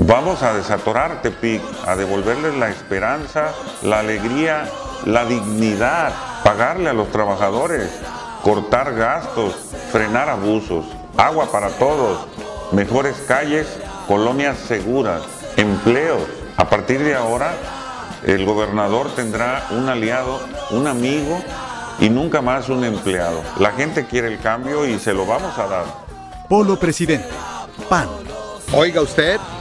Vamos a desatorar Tepic, a devolverles la esperanza, la alegría, la dignidad, pagarle a los trabajadores, cortar gastos, frenar abusos, agua para todos, mejores calles, colonias seguras, empleos. A partir de ahora, el gobernador tendrá un aliado, un amigo y nunca más un empleado. La gente quiere el cambio y se lo vamos a dar. Polo Presidente, PAN. Oiga usted,